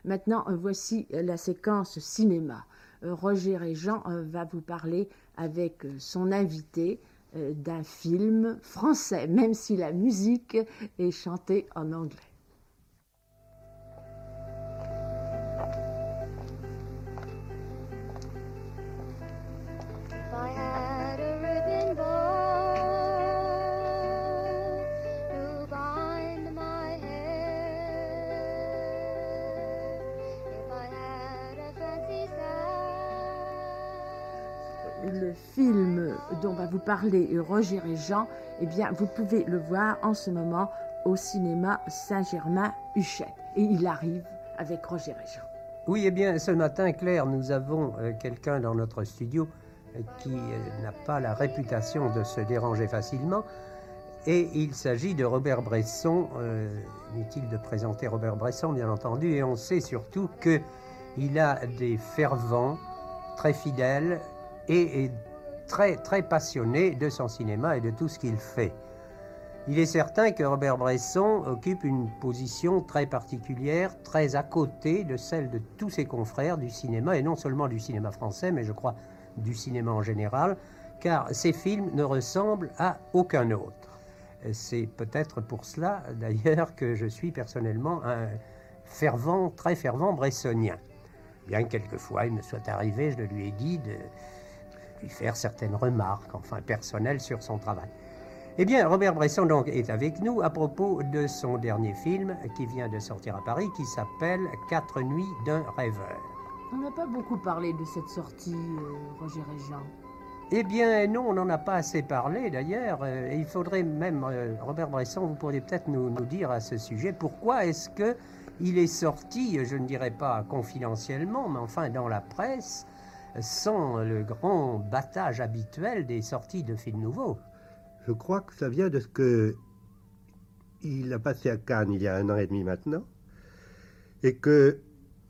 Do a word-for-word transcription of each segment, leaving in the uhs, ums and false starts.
Maintenant, euh, voici la séquence cinéma. Euh, Roger Régent euh, va vous parler avec euh, son invité euh, d'un film français, même si la musique est chantée en anglais. Le film dont va vous parler Roger Régent, eh bien, vous pouvez le voir en ce moment au cinéma Saint-Germain-Huchette. Et il arrive avec Roger Régent. Oui, eh bien, ce matin, Claire, nous avons euh, quelqu'un dans notre studio euh, qui euh, n'a pas la réputation de se déranger facilement. Et il s'agit de Robert Bresson. Euh, inutile de présenter Robert Bresson, bien entendu. Et on sait surtout qu'il a des fervents, très fidèles, et est très, très passionné de son cinéma et de tout ce qu'il fait. Il est certain que Robert Bresson occupe une position très particulière, très à côté de celle de tous ses confrères du cinéma, et non seulement du cinéma français, mais je crois du cinéma en général, car ses films ne ressemblent à aucun autre. C'est peut-être pour cela, d'ailleurs, que je suis personnellement un fervent, très fervent bressonien. Bien que quelquefois il me soit arrivé, je le lui ai dit, de lui faire certaines remarques, enfin personnelles, sur son travail. Eh bien, Robert Bresson donc est avec nous à propos de son dernier film qui vient de sortir à Paris, qui s'appelle Quatre nuits d'un rêveur. On n'a pas beaucoup parlé de cette sortie, euh, Roger Régent. Eh bien, non, on n'en a pas assez parlé d'ailleurs. Euh, il faudrait même, euh, Robert Bresson, vous pourriez peut-être nous, nous dire à ce sujet pourquoi est-ce qu'il est sorti, je ne dirais pas confidentiellement, mais enfin dans la presse, sans le grand battage habituel des sorties de films nouveaux. Je crois que ça vient de ce que il a passé à Cannes il y a un an et demi maintenant, et que,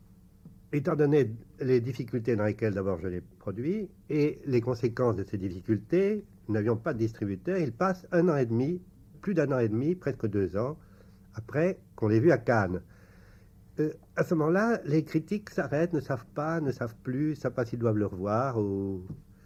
étant donné les difficultés dans lesquelles d'abord je l'ai produit, et les conséquences de ces difficultés, nous n'avions pas de distributeur, il passe un an et demi, plus d'un an et demi, presque deux ans, après qu'on l'ait vu à Cannes. Euh, à ce moment-là, les critiques s'arrêtent, ne savent pas, ne savent plus, ne savent pas s'ils doivent le revoir, ou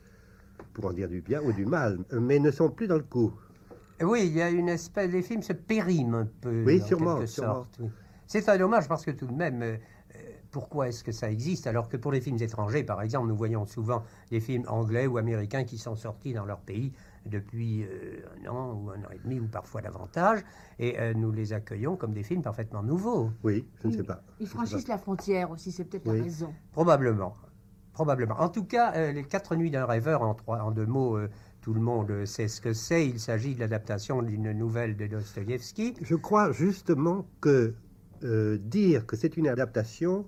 pour en dire du bien ou du mal, mais ne sont plus dans le coup. Oui, il y a une espèce, les films se périment un peu, oui, en sûrement, quelque sûrement. sorte. Oui. C'est un dommage parce que tout de même, euh, pourquoi est-ce que ça existe alors que pour les films étrangers, par exemple, nous voyons souvent des films anglais ou américains qui sont sortis dans leur pays depuis euh, un an ou un an et demi ou parfois davantage, et euh, nous les accueillons comme des films parfaitement nouveaux. Oui, je ne sais pas. Ils franchissent la frontière aussi, c'est peut-être oui. la raison. Probablement. Probablement. En tout cas, euh, les Quatre nuits d'un rêveur, en, trois, en deux mots, euh, tout le monde sait ce que c'est. Il s'agit de l'adaptation d'une nouvelle de Dostoïevski. Je crois justement que euh, dire que c'est une adaptation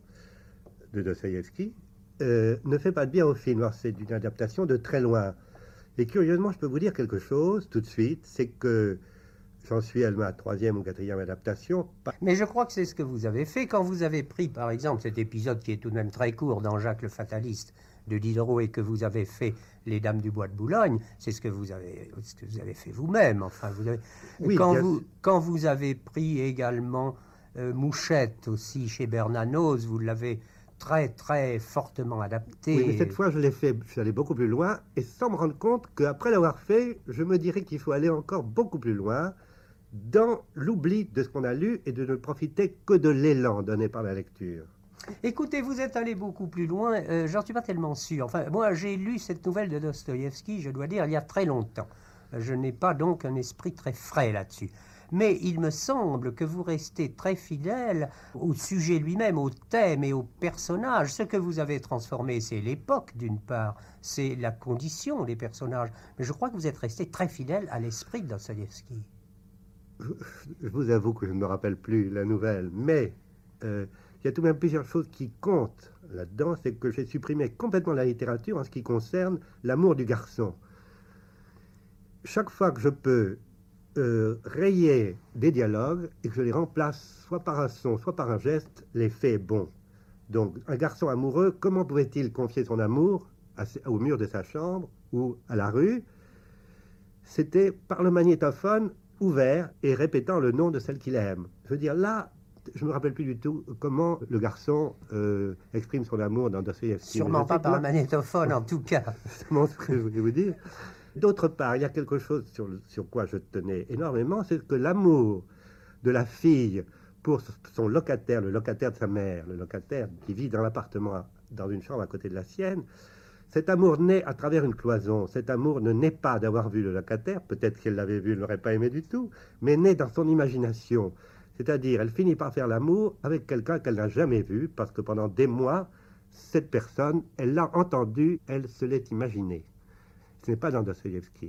de Dostoïevski euh, ne fait pas de bien au film. Alors, c'est une adaptation de très loin. Et curieusement, je peux vous dire quelque chose tout de suite, c'est que j'en suis à ma troisième ou quatrième adaptation. Mais je crois que c'est ce que vous avez fait quand vous avez pris, par exemple, cet épisode qui est tout de même très court dans Jacques le Fataliste de Diderot et que vous avez fait Les Dames du Bois de Boulogne. C'est ce que vous avez, ce que vous avez fait vous-même. Enfin, vous avez... oui, quand, vous, quand vous avez pris également euh, Mouchette aussi chez Bernanos, vous l'avez très, très fortement adapté. Oui, mais cette fois, je l'ai fait, je suis allé beaucoup plus loin, et sans me rendre compte qu'après l'avoir fait, je me dirais qu'il faut aller encore beaucoup plus loin dans l'oubli de ce qu'on a lu et de ne profiter que de l'élan donné par la lecture. Écoutez, vous êtes allé beaucoup plus loin, euh, j'en suis pas tellement sûr. Enfin, moi, j'ai lu cette nouvelle de Dostoïevski, je dois dire, il y a très longtemps. Je n'ai pas donc un esprit très frais là-dessus. Mais il me semble que vous restez très fidèle au sujet lui-même, au thème et au personnage. Ce que vous avez transformé, c'est l'époque, d'une part, c'est la condition des personnages. Mais je crois que vous êtes resté très fidèle à l'esprit de Dostoïevski. Je, je vous avoue que je ne me rappelle plus la nouvelle, mais euh, il y a tout de même plusieurs choses qui comptent là-dedans. C'est que j'ai supprimé complètement la littérature en ce qui concerne l'amour du garçon. Chaque fois que je peux euh, rayer des dialogues et que je les remplace soit par un son, soit par un geste, l'effet est bon. Donc, un garçon amoureux, comment pouvait-il confier son amour à, au mur de sa chambre ou à la rue? C'était par le magnétophone ouvert et répétant le nom de celle qu'il aime. Je veux dire, là, je me rappelle plus du tout comment le garçon euh, exprime son amour dans Dostoïevski. Sûrement pas par un magnétophone, en tout cas. C'est ce que je voulais vous dire. D'autre part, il y a quelque chose sur, sur quoi je tenais énormément, c'est que l'amour de la fille pour son locataire, le locataire de sa mère, le locataire qui vit dans l'appartement, dans une chambre à côté de la sienne, cet amour naît à travers une cloison. Cet amour ne naît pas d'avoir vu le locataire, peut-être qu'elle l'avait vu, elle ne l'aurait pas aimé du tout, mais naît dans son imagination. C'est-à-dire, elle finit par faire l'amour avec quelqu'un qu'elle n'a jamais vu, parce que pendant des mois, cette personne, elle l'a entendu, elle se l'est imaginée. Ce n'est pas dans Dostoïevski.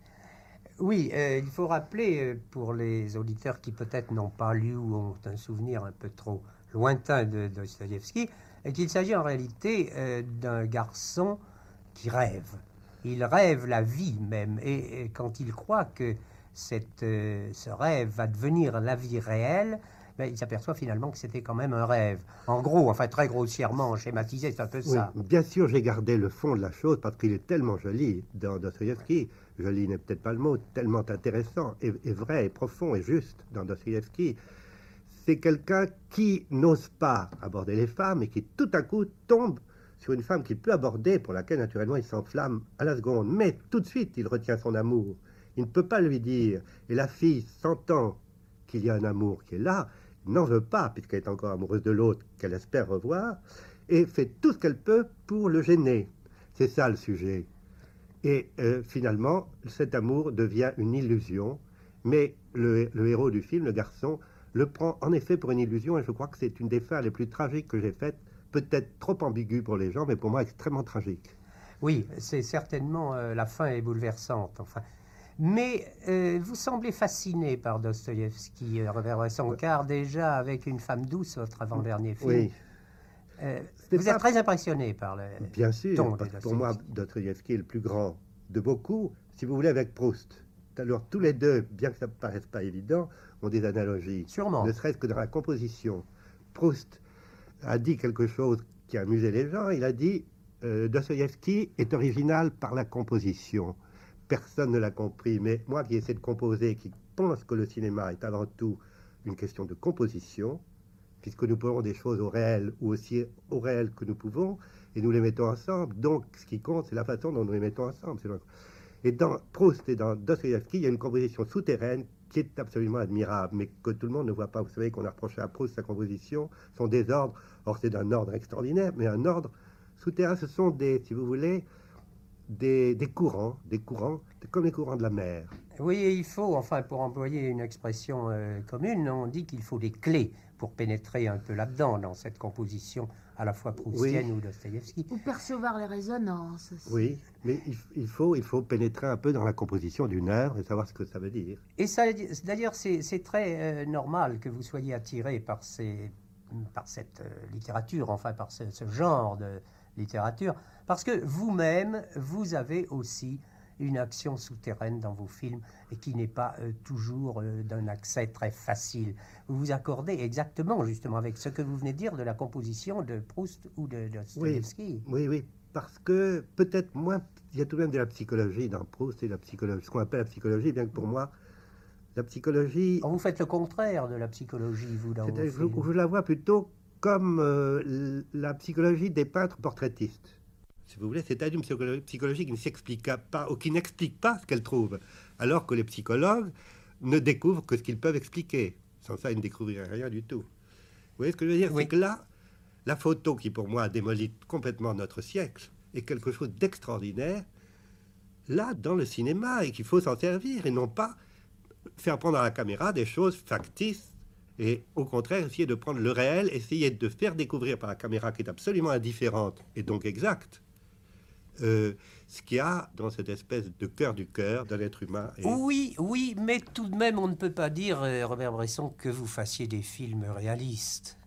Oui, euh, il faut rappeler, euh, pour les auditeurs qui peut-être n'ont pas lu ou ont un souvenir un peu trop lointain de Dostoïevski, qu'il s'agit en réalité euh, d'un garçon qui rêve. Il rêve la vie même, et, et quand il croit que cette, euh, ce rêve va devenir la vie réelle, ben, il s'aperçoit finalement que c'était quand même un rêve. En gros, enfin très grossièrement schématisé, c'est un peu Oui, ça. bien sûr, j'ai gardé le fond de la chose parce qu'il est tellement joli dans Dostoïevski. Joli n'est peut-être pas le mot, tellement intéressant et, et vrai et profond et juste dans Dostoïevski. C'est quelqu'un qui n'ose pas aborder les femmes et qui tout à coup tombe sur une femme qu'il peut aborder, pour laquelle naturellement il s'enflamme à la seconde. Mais tout de suite, il retient son amour. Il ne peut pas lui dire. Et la fille, sentant qu'il y a un amour qui est là, n'en veut pas, puisqu'elle est encore amoureuse de l'autre qu'elle espère revoir, et fait tout ce qu'elle peut pour le gêner. C'est ça le sujet. Et euh, finalement, cet amour devient une illusion, mais le, le héros du film, le garçon, le prend en effet pour une illusion, et je crois que c'est une des fins les plus tragiques que j'ai faites, peut-être trop ambiguë pour les gens, mais pour moi extrêmement tragique. Oui, c'est certainement, euh, la fin est bouleversante, enfin. Mais euh, vous semblez fasciné par Dostoïevski, euh, Robert Bresson, car déjà avec Une femme douce, votre avant-dernier film, Oui. euh, C'est vous pas- êtes très impressionné par le Bien sûr, ton de parce que pour moi, Dostoïevski. Dostoïevski est le plus grand de beaucoup, si vous voulez, avec Proust. Alors tous les deux, bien que ça ne paraisse pas évident, ont des analogies. Sûrement. Ne serait-ce que dans la composition. Proust a dit quelque chose qui a amusé les gens. Il a dit euh, Dostoïevski est original par la composition. Personne ne l'a compris, mais moi qui essaie de composer, qui pense que le cinéma est avant tout une question de composition, puisque nous pouvons des choses au réel ou aussi au réel que nous pouvons, et nous les mettons ensemble. Donc, ce qui compte, c'est la façon dont nous les mettons ensemble. C'est le- Et dans Proust et dans Dostoïevski, il y a une composition souterraine qui est absolument admirable, mais que tout le monde ne voit pas. Vous savez qu'on a reproché à Proust sa composition, son désordre. Or, c'est d'un ordre extraordinaire, mais un ordre souterrain. Ce sont des, si vous voulez, des, des courants, des courants, comme les courants de la mer. Oui, et il faut, enfin, pour employer une expression euh, commune, on dit qu'il faut des clés pour pénétrer un peu là-dedans, dans cette composition à la fois proustienne Oui. ou Dostoïevski. Ou percevoir les résonances aussi. Oui, mais il, il faut, il faut pénétrer un peu dans la composition d'une œuvre et savoir ce que ça veut dire. Et ça, d'ailleurs, c'est c'est très euh, normal que vous soyez attiré par, ces, par cette euh, littérature, enfin par ce, ce genre de littérature, parce que vous-même, vous avez aussi une action souterraine dans vos films et qui n'est pas euh, toujours euh, d'un accès très facile. Vous vous accordez exactement, justement, avec ce que vous venez de dire de la composition de Proust ou de, de Dostoïevski. Oui, oui, parce que peut-être moins, il y a tout de même de la psychologie dans Proust et la psychologie, ce qu'on appelle la psychologie, bien que pour moi, la psychologie, Or, vous faites le contraire de la psychologie, vous, dans vos c'est-à-dire, je, films. je la vois plutôt comme euh, l- la psychologie des peintres portraitistes. Si vous voulez, c'est-à-dire une psycholo- psychologie qui ne s'explique pas, ou qui n'explique pas ce qu'elle trouve, alors que les psychologues ne découvrent que ce qu'ils peuvent expliquer. Sans ça, ils ne découvriraient rien du tout. Vous voyez ce que je veux dire? Oui. C'est que là, la photo qui, pour moi, démolit complètement notre siècle, est quelque chose d'extraordinaire, là, dans le cinéma, et qu'il faut s'en servir, et non pas faire prendre à la caméra des choses factices, et au contraire, essayer de prendre le réel, essayer de faire découvrir par la caméra, qui est absolument indifférente, et donc exacte, euh, ce qu'il y a dans cette espèce de cœur du cœur d'un être humain. Et... Oui, oui, mais tout de même, on ne peut pas dire, euh, Robert Bresson, que vous fassiez des films réalistes.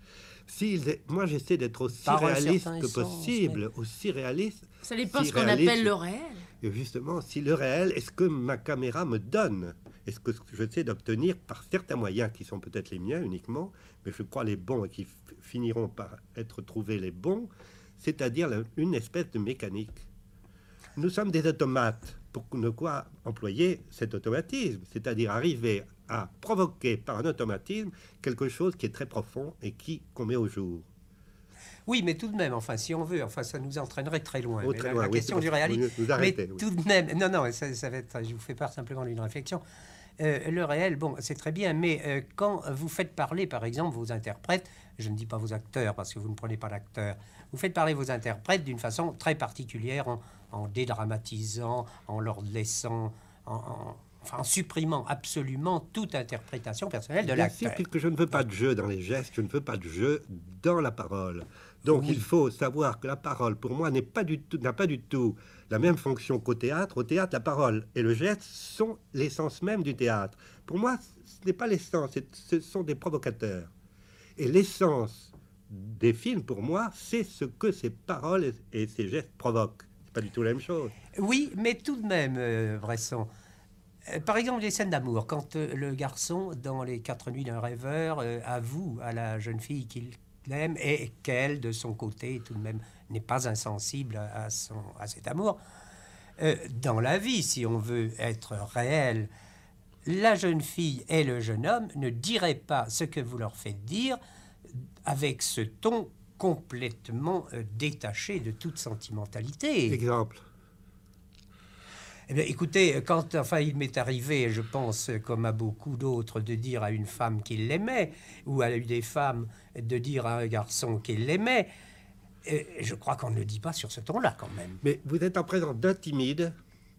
Si, moi, j'essaie d'être aussi Par un réaliste certain que sens, possible, aussi réaliste. Ça dépend Si ce qu'on réaliste, appelle le réel. Et justement, si le réel est ce que ma caméra me donne, est-ce que je sais d'obtenir par certains moyens qui sont peut-être les miens uniquement, mais je crois les bons et qui f- finiront par être trouvés les bons, c'est-à-dire la- une espèce de mécanique. Nous sommes des automates. Pour ne quoi employer cet automatisme, c'est-à-dire arriver à provoquer par un automatisme quelque chose qui est très profond et qui qu'on met au jour. Oui, mais tout de même, enfin, si on veut, enfin, ça nous entraînerait très loin. Oh, Mais très la, loin, la oui, question c'est du parce que réalisme, vous nous arrêtez, mais oui. tout de même, non, non, ça, ça va être, je vous fais part simplement d'une réflexion. Euh, le réel, bon, c'est très bien, mais euh, quand vous faites parler, par exemple, vos interprètes, je ne dis pas vos acteurs parce que vous ne prenez pas l'acteur, vous faites parler vos interprètes d'une façon très particulière, en, en dédramatisant, en leur laissant, en, en, enfin, en supprimant absolument toute interprétation personnelle de Bien l'acteur. sûr, puisque je ne veux pas de jeu dans les gestes, je ne veux pas de jeu dans la parole. Donc Oui. il faut savoir que la parole, pour moi, n'est pas du tout, n'a pas du tout la même fonction qu'au théâtre. Au théâtre, la parole et le geste sont l'essence même du théâtre. Pour moi, ce n'est pas l'essence, c'est- ce sont des provocateurs. Et l'essence des films, pour moi, c'est ce que ces paroles et, et ces gestes provoquent. C'est pas du tout la même chose. Oui, mais tout de même, euh, Bresson. Euh, Par exemple, les scènes d'amour, quand euh, le garçon, dans Les Quatre Nuits d'un rêveur, euh, avoue à la jeune fille qu'il l'aime et qu'elle, de son côté, tout de même, n'est pas insensible à, à son, à cet amour. Euh, dans la vie, si on veut être réel, la jeune fille et le jeune homme ne diraient pas ce que vous leur faites dire avec ce ton complètement euh, détaché de toute sentimentalité. Exemple. Eh bien, écoutez, quand enfin, il m'est arrivé, je pense, comme à beaucoup d'autres, de dire à une femme qu'il l'aimait, ou à une des femmes de dire à un garçon qu'il l'aimait, euh, je crois qu'on ne le dit pas sur ce ton-là, quand même. Mais vous êtes en présence d'un timide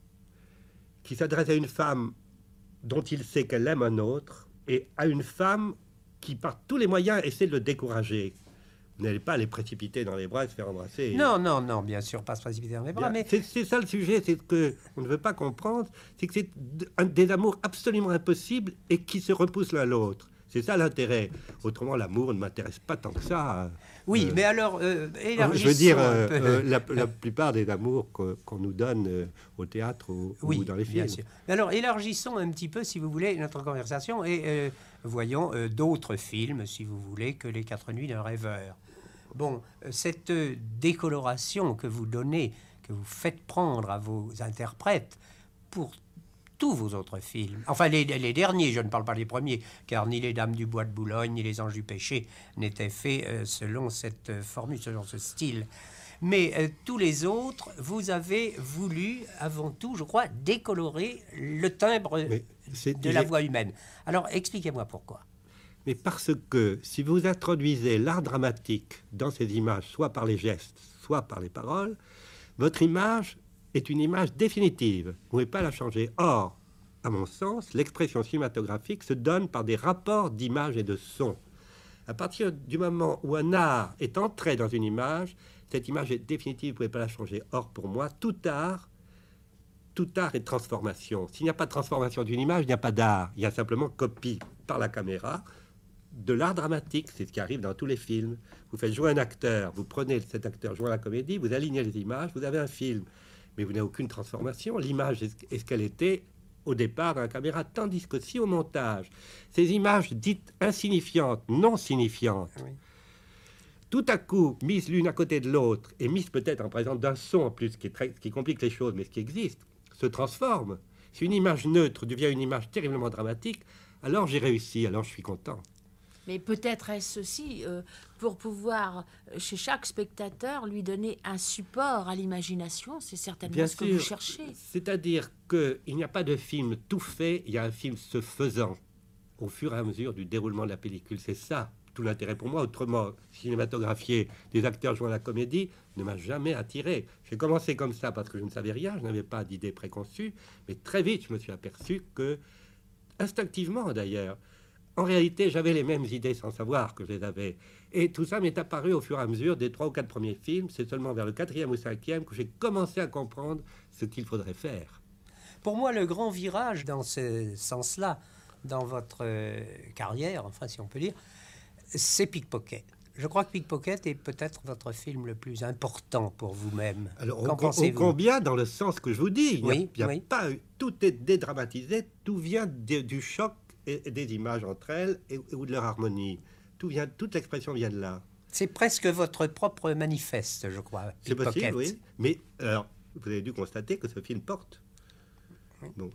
qui s'adresse à une femme dont il sait qu'elle aime un autre et à une femme qui, par tous les moyens, essaie de le décourager. Vous n'allez pas les précipiter dans les bras et se faire embrasser. Non, non, non, bien sûr, pas se précipiter dans les bras, Bien, mais... C'est c'est ça le sujet, c'est que on ne veut pas comprendre, c'est que c'est d- un- des amours absolument impossibles et qui se repoussent l'un l'autre. C'est ça l'intérêt. Autrement, l'amour ne m'intéresse pas tant que ça. Oui, Euh, mais alors, euh, Je veux dire, élargissons un euh, peu. euh, la, la plupart des amours que- qu'on nous donne euh, au théâtre ou, Oui, ou dans les bien films. sûr. Mais alors, élargissons un petit peu, si vous voulez, notre conversation et euh, voyons euh, d'autres films, si vous voulez, que Les Quatre Nuits d'un rêveur. Bon, euh, cette euh, décoloration que vous donnez, que vous faites prendre à vos interprètes pour tous vos autres films, enfin les, les derniers, je ne parle pas des premiers, car ni Les Dames du Bois de Boulogne, ni Les Anges du Péché n'étaient faits euh, selon cette euh, formule, selon ce style. Mais euh, tous les autres, vous avez voulu, avant tout, je crois, décolorer le timbre Mais c'est- de la j'ai- voix humaine. Alors, expliquez-moi pourquoi. Mais parce que si vous introduisez l'art dramatique dans ces images, soit par les gestes, soit par les paroles, votre image est une image définitive. Vous ne pouvez pas la changer. Or, à mon sens, l'expression cinématographique se donne par des rapports d'image et de son. À partir du moment où un art est entré dans une image, cette image est définitive, vous ne pouvez pas la changer. Or, pour moi, tout art, tout art est transformation. S'il n'y a pas de transformation d'une image, il n'y a pas d'art. Il y a simplement copie par la caméra de l'art dramatique. C'est ce qui arrive dans tous les films. Vous faites jouer un acteur, vous prenez cet acteur jouant la comédie, vous alignez les images, vous avez un film. Mais vous n'avez aucune transformation. L'image est ce qu'elle était au départ dans la caméra. Tandis que si au montage, ces images dites insignifiantes, non signifiantes, Oui. tout à coup mises l'une à côté de l'autre et mises peut-être en présence d'un son en plus, ce qui, est très, ce qui complique les choses, mais ce qui existe, se transforme. Si une image neutre devient une image terriblement dramatique, alors j'ai réussi, alors je suis content. Mais peut-être est-ce aussi euh, pour pouvoir, euh, chez chaque spectateur, lui donner un support à l'imagination. C'est certainement Bien ce que sûr, vous cherchez. c'est-à-dire qu'il n'y a pas de film tout fait, il y a un film se faisant au fur et à mesure du déroulement de la pellicule. C'est ça tout l'intérêt pour moi. Autrement, cinématographier des acteurs jouant la comédie ne m'a jamais attiré. J'ai commencé comme ça parce que je ne savais rien, je n'avais pas d'idée préconçue, mais très vite je me suis aperçu que, instinctivement d'ailleurs, en réalité, j'avais les mêmes idées sans savoir que je les avais. Et tout ça m'est apparu au fur et à mesure des trois ou quatre premiers films. C'est seulement vers le quatrième ou cinquième que j'ai commencé à comprendre ce qu'il faudrait faire. Pour moi, le grand virage dans ce sens-là, dans votre euh, carrière, enfin si on peut dire, c'est Pickpocket. Je crois que Pickpocket est peut-être votre film le plus important pour vous-même. Alors, Qu'en on, on pensez-vous? combien dans le sens que je vous dis. Il n'y a, Oui, il y a oui. pas, tout est dédramatisé, tout vient de- du choc et, et des images entre elles et, ou de leur harmonie. Tout vient, toute l'expression vient de là. C'est presque votre propre manifeste, je crois. C'est Pickpocket. possible, oui. Mais alors, vous avez dû constater que ce film porte. Bon, alors,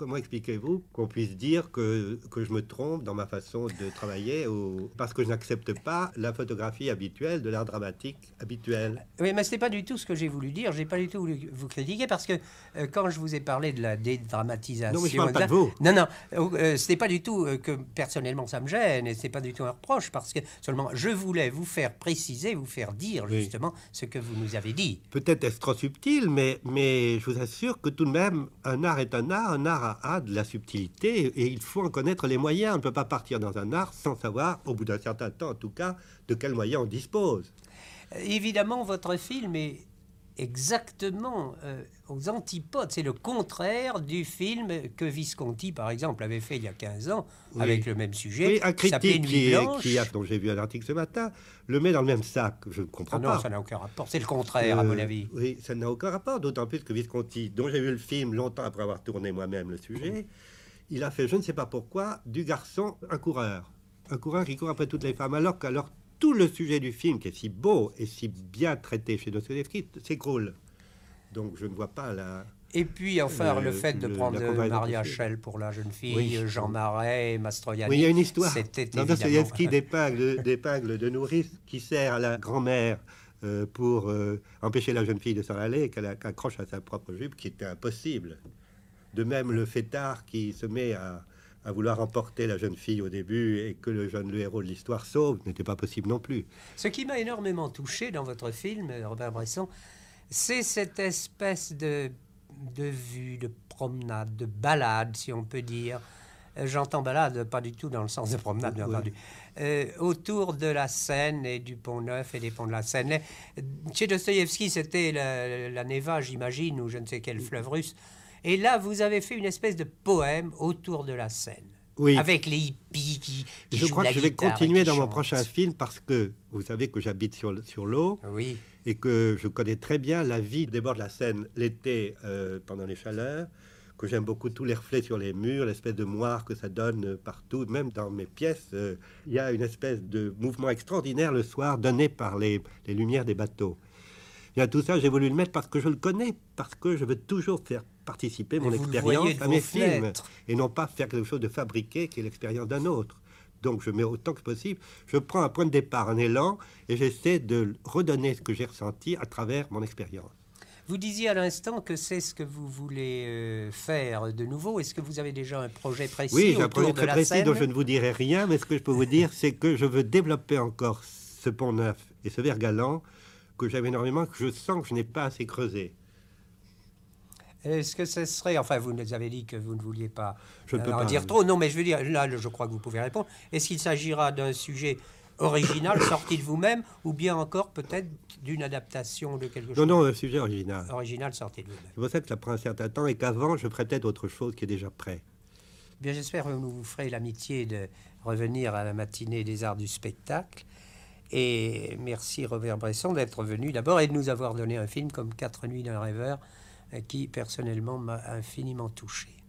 comment expliquez-vous qu'on puisse dire que, que je me trompe dans ma façon de travailler ou... parce que je n'accepte pas la photographie habituelle de l'art dramatique habituel? Oui, mais ce n'est pas du tout ce que j'ai voulu dire. Je n'ai pas du tout voulu vous critiquer parce que euh, quand je vous ai parlé de la dédramatisation... Non, mais je ne parle pas de vous. Non, non, euh, ce n'est pas du tout euh, que personnellement ça me gêne et ce n'est pas du tout un reproche parce que seulement je voulais vous faire préciser, vous faire dire justement oui. ce que vous nous avez dit. Peut-être est-ce trop subtil, mais, mais je vous assure que tout de même, un art est un art, un art a, a de la subtilité et il faut en connaître les moyens. On ne peut pas partir dans un art sans savoir, au bout d'un certain temps en tout cas, de quels moyens on dispose. Évidemment, votre film est exactement euh, aux antipodes. C'est le contraire du film que Visconti, par exemple, avait fait il y a quinze ans, oui. avec le même sujet. Oui, un critique qui, qui a, dont j'ai vu un article ce matin, le met dans le même sac. Je ne comprends ah non, pas. Non, ça n'a aucun rapport. C'est le contraire, euh, à mon avis. Oui, ça n'a aucun rapport, d'autant plus que Visconti, dont j'ai vu le film longtemps après avoir tourné moi-même le sujet, il a fait, je ne sais pas pourquoi, du garçon un coureur. Un coureur qui court après toutes les femmes, alors qu'alors tout le sujet du film, qui est si beau et si bien traité chez Dostoïevski, s'écroule. Donc je ne vois pas la... Et puis, enfin, le, le fait de le, prendre Maria Schell pour la jeune fille, oui. Jean Marais, Mastroianni... Oui, il y a une histoire. C'était dans Dostoïevski d'épingle, d'épingle de nourrice qui sert à la grand-mère euh, pour euh, empêcher la jeune fille de s'en aller et qu'elle accroche à sa propre jupe, qui était impossible. De même, le fêtard qui se met à... à vouloir emporter la jeune fille au début et que le jeune le héros de l'histoire sauve, n'était pas possible non plus. Ce qui m'a énormément touché dans votre film, Robert Bresson, c'est cette espèce de, de vue, de promenade, de balade, si on peut dire. J'entends balade, pas du tout dans le sens de promenade, bien oui. entendu. Euh, autour de la Seine et du Pont-Neuf et des ponts de la Seine. Chez Dostoïevski, c'était la, la Neva, j'imagine, ou je ne sais quel fleuve russe. Et là, vous avez fait une espèce de poème autour de la Seine. Oui. Avec les hippies qui, qui Je crois que je vais continuer dans chantent. mon prochain film parce que vous savez que j'habite sur, sur l'eau oui. et que je connais très bien la vie des bords de la Seine l'été euh, pendant les chaleurs, que j'aime beaucoup tous les reflets sur les murs, l'espèce de moire que ça donne partout, même dans mes pièces. Euh, il y a une espèce de mouvement extraordinaire le soir donné par les, les lumières des bateaux. Bien, tout ça, j'ai voulu le mettre parce que je le connais, parce que je veux toujours faire participer mon expérience à mes films et non pas faire quelque chose de fabriqué qui est l'expérience d'un autre. Donc je mets autant que possible, je prends un point de départ, un élan et j'essaie de redonner ce que j'ai ressenti à travers mon expérience. Vous disiez à l'instant que c'est ce que vous voulez euh, faire de nouveau. Est-ce que vous avez déjà un projet précis? Oui, j'ai un projet de très la précis scène dont je ne vous dirai rien, mais ce que je peux vous dire, c'est que je veux développer encore ce Pont-Neuf et ce Vert-Galant que j'aime énormément, que je sens que je n'ai pas assez creusé. Est-ce que ce serait... Enfin, vous nous avez dit que vous ne vouliez pas, je ne peux euh, pas en dire trop. Non, mais je veux dire, là, je crois que vous pouvez répondre. Est-ce qu'il s'agira d'un sujet original, sorti de vous-même, ou bien encore peut-être d'une adaptation de quelque chose? Non, non, un sujet original. Original, sorti de vous-même. C'est pour ça que ça prend un certain temps et qu'avant, je ferais peut-être autre chose qui est déjà prêt. Bien, j'espère que vous vous ferez l'amitié de revenir à la matinée des arts du spectacle. Et merci Robert Bresson d'être venu d'abord et de nous avoir donné un film comme Quatre nuits d'un rêveur qui personnellement m'a infiniment touché.